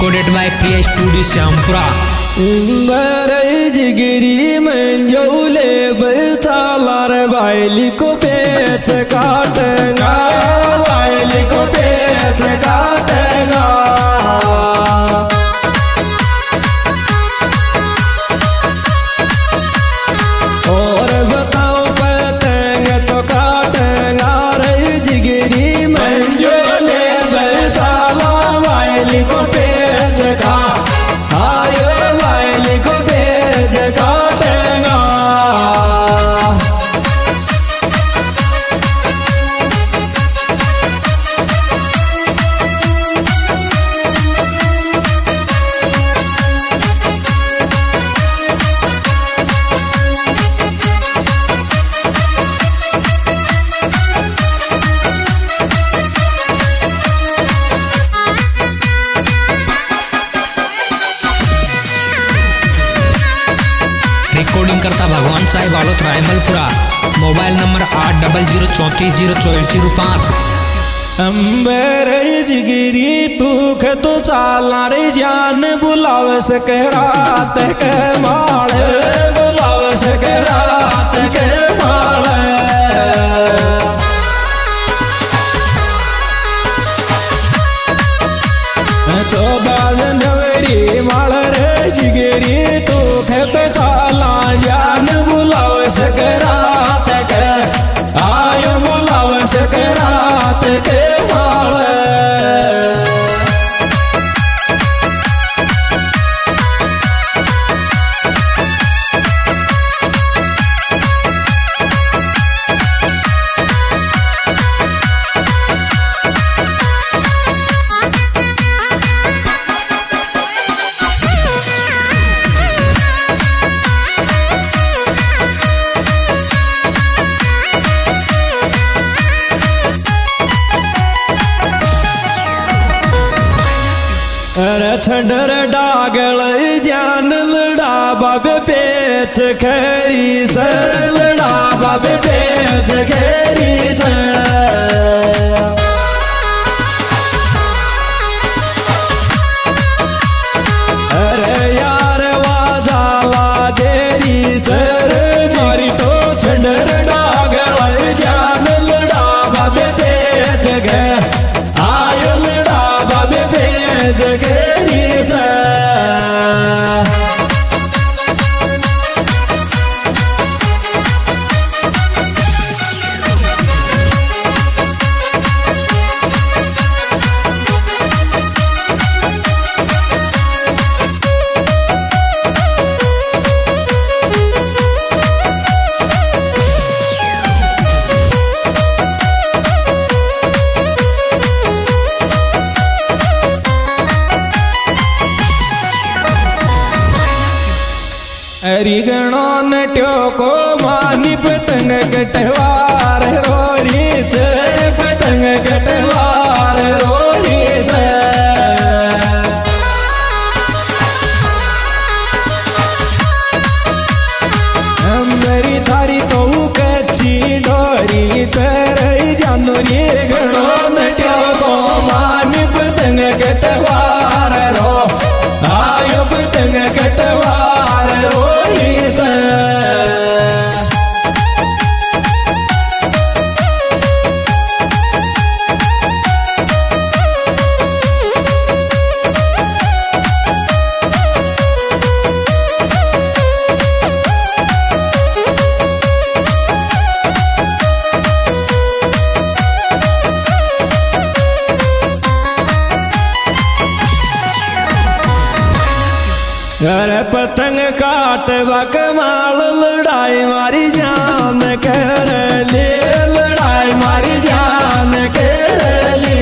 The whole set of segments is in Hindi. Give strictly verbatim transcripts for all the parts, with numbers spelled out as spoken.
recorded by Priya Studio Syampura. Barai jigiri menjole betalar baili ko pet katenga, baili ko pet katenga. और बताओ पतंग तो काटेंगा रे जिगरी मंजोले बेताला वाइली को पेज का आयो वाइली को पेज काटेंगा। रिकॉर्डिंग करता भगवान साहिब आलोत रायमलपुरा। मोबाइल नंबर आठ डबल जीरो चौंतीस जीरो चौबीस जीरो पाँच। अम्बेरे जिगिरी टूख तो चाला रे जान बुलावे से कह रात के माले, बुलावे से कह रात के माले। चौबा जनवरी माल रे जिगिरी टूख तो चाला जान बुलावे से कह रात के आयो बुलावे से कह रात के माले। छंडर डागल जान लड़ा बाबे पेच खरी से, लड़ा बाबे पेच खरी से। अरे यार वाजाला देरी सर जारी तो छंडर डागल जान लड़ा बाबे पेच गे आयो लड़ा बाबे पेच गे। रिगणो नट्यो को मानी पतंग कटवार रोरी से, पतंग कटवार रोरी से। मेरी थारी तो कच्ची डोरी तेरे जानो रिगणो नट्यो को मानी पतंग कटवार रो आयो पतंग कटवार रोरी से। अरे पतंग काट बकमाल लड़ाई मारी जान कर ले, लड़ाई मारी जान कर ले।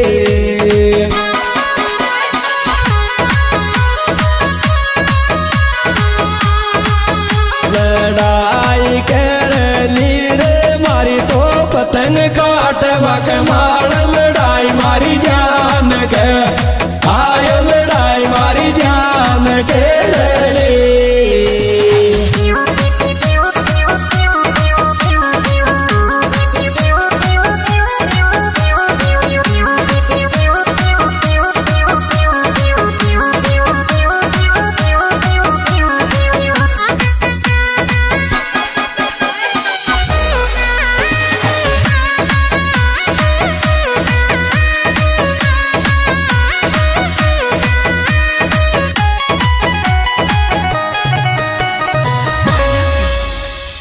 लड़ाई कर ली रे मारी तो पतंग काट बकमाल लड़ाई मारी जान कर आयो लड़ाई मारी जान कर ले।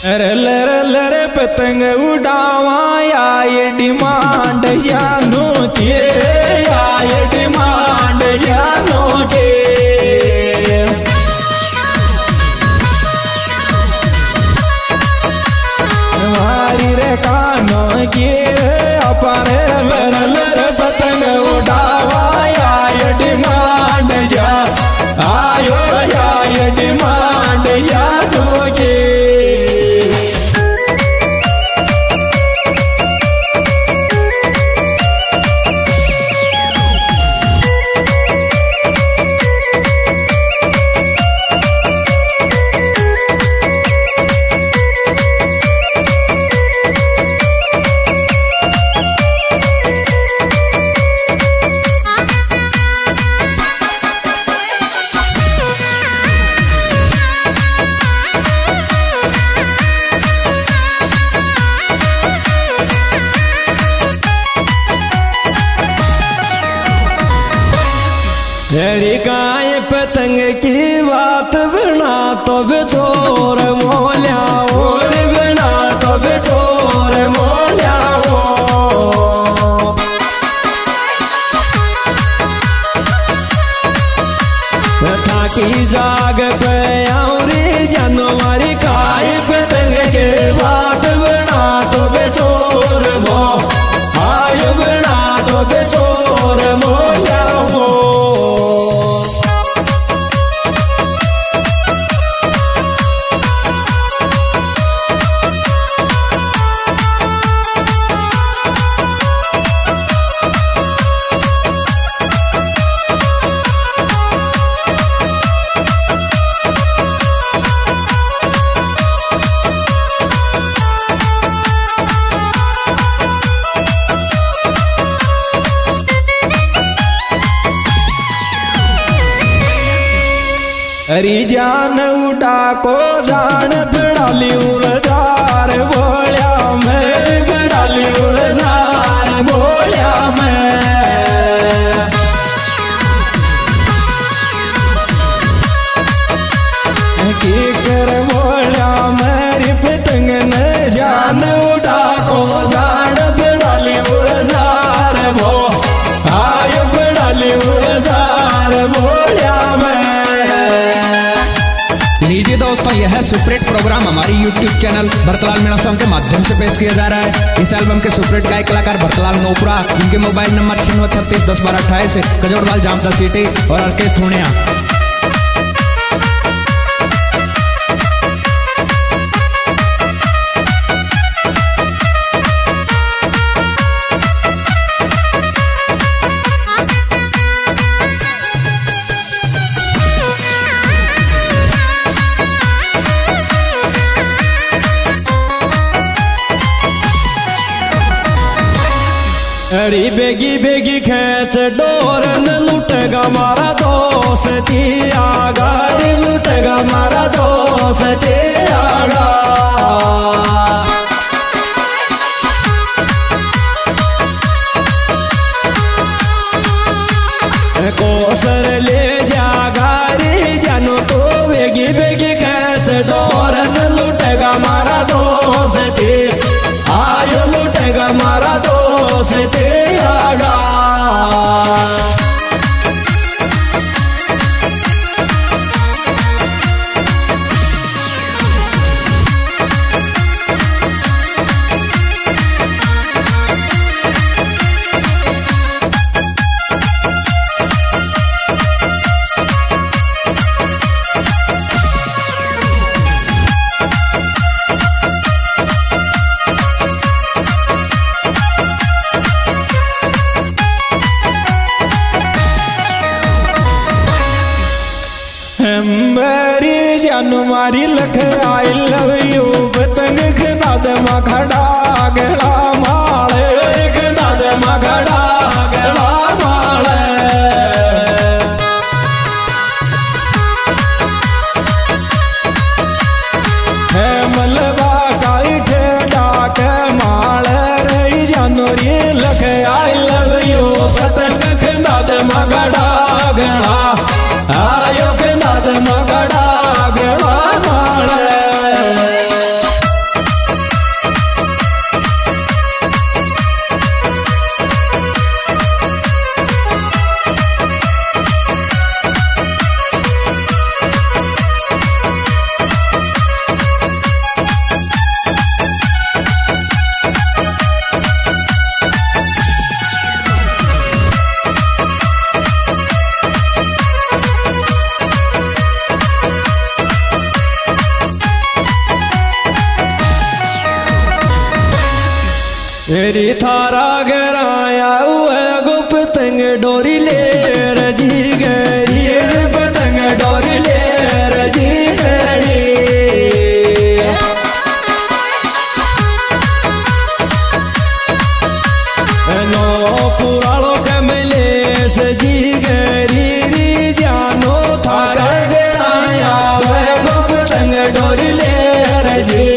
अरे लरे लरे पतंग उड़ावा या ये डिमांड जानो के, या ये डिमांड जानो के। हमारी रे कानों के अपारे लरे लरे पतंग उड़ावा या ये डिमांड जा आयो, या ये डिमांड जानो के। तेरी गाय पतंग की बात बिना तो बेचोर मोल्या, और बिना तो बेचोर मोल्या हो। था की जाग पे औरी जनवरी गाय पतंग के बात बिना तो बेचोर मो, आय बिना तो बेचोर मोल्या हो। हरी जान उड़ा को जान बिड़ाली उड़ार बोलिया मैं, बिड़ाली उड़ार बोलिया मैं। की कर बोलिया मेरी पतंग ने जान उड़ा को जान बिड़ाली उड़ार बो, आय बिड़ाली उड़ार बोलिया मैं। लीजिए दोस्तों, यह सुपरहिट प्रोग्राम हमारी YouTube channel Bharatlal Meena song के माध्यम से पेश किया जा रहा है। इस एल्बम के सुपरहिट गायक कलाकार भरतलाल नोपरा, इनके मोबाइल नंबर छिन्नवे छत्तीस दस बारह अट्ठाईस, कजोड़वाल जामता सिटी और अर्केश थोनिया। अरे बेगी बेगी खेच डोरन लुटेगा मारा दोस्ती आगा, लुटेगा मारा दोस्ती आगा। कोसर ले जागा रे जानो तो बेगी बेगी खेच डोरन लुटेगा मारा दोस्ती, आयो लुटेगा मारा दोस्ती आगा। मेरी जानू मारी लख आई लव यू पतंग खिदा दे मा खड़ा गड़ा माले, खिदा दे मा खड़ा गड़ा माले। है मलबा काई ठेडा के माले रे जानू री लख आई लव यू पतंग खिदा दे मा खड़ा गड़ा आयो के नाद मगड़ा गड़ा माले। मेरी थारा गराया हुआ गो पतंग डोरी ले रजी गरी पतंग डोरी ले रजी गरी नो पुराणो कमले सजी गरी री जानो था गराया हुआ गो पतंग डोरी ले रजी